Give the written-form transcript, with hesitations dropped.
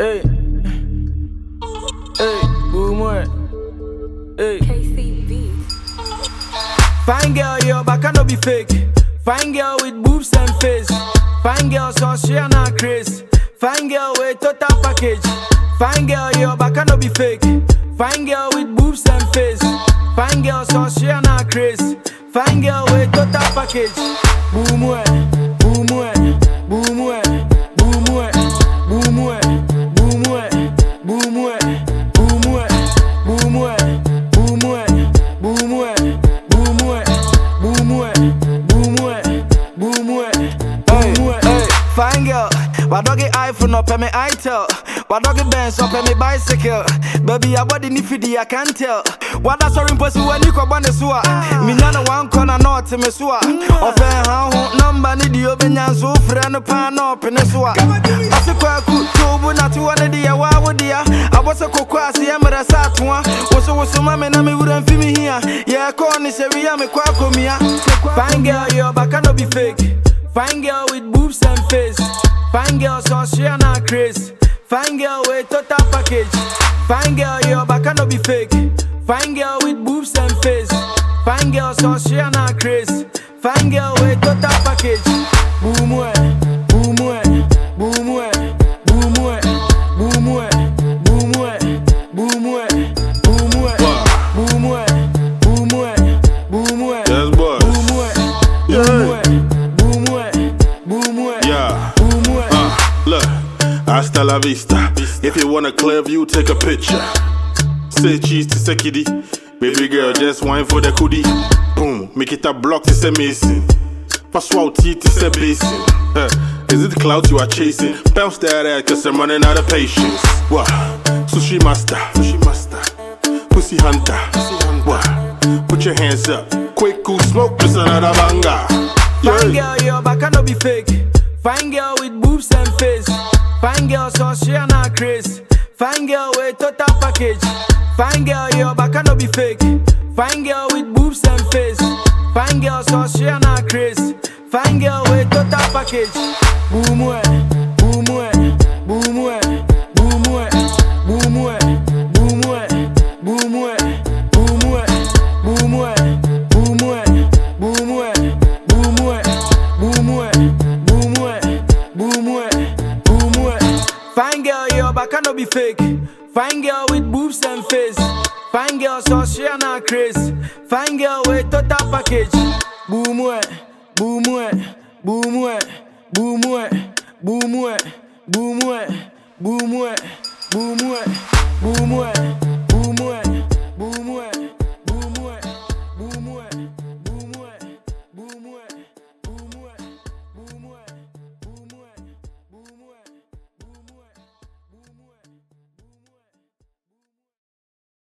Hey, hey, boom, hey. KCB. Fine girl, your back cannot be fake. Fine girl with boobs and face. Fine girl, so she and her craze. Fine girl with total package. Fine girl, your back cannot be fake. Fine girl with boobs and face. Fine girl, so she and her craze. Fine girl with total package. Boom, boom, boom, boom, boom, boom, fine girl, why dog it iPhone up and me iTel? Why dog it Benz up and me bicycle? Baby, your body nifty, I can't tell. What that's all impossible when you come on the sewer. Me nana one corner not to me sewer. Offen how number need you be nyan so friend pan up in the sewer. I say kwa ku tobu na tu one dia wa wo dia. I was a kokwasi emra satwa. Was mama na me wouldn't feel me here. Yeah, corny say we am kwa komia. Fine girl, your back cannot be fake. Fine girl with boobs and face. Fine girl, so she and her craze. Fine girl with total package. Fine girl, your back cannot be fake. Fine girl with boobs and face. Fine girl, so she and her craze. Fine girl with total package. Boom, boom, boom, boom, boom, hasta la vista. If you want a clear view, take a picture. Say cheese to say kiddie. Baby girl, just wine for the goodie. Boom, make it a block to say mason. Pass out teeth to say basin. Is it the clouds you are chasing? Bounce that ass cause I'm running out of patience. What? Sushi master. Pussy hunter. What? Put your hands up. Quick, cool smoke, just another banger. Fine girl, your back cannot be fake. Fine girl with boobs and face. Fine girl, so she and her craze. Fine girl with total package. Fine girl, your back cannot be fake. Fine girl with boobs and face. Fine girl, so she and her craze. Fine girl with total package. Boom, boom, boom, boom, boom, fine girl, your back cannot be fake. Fine girl with boobs and face. Fine girl, so she and her craze. Fine girl with total package. Boom, boom, boom, boom, boom, boom, boom, boom, boom, boom, boom, boom.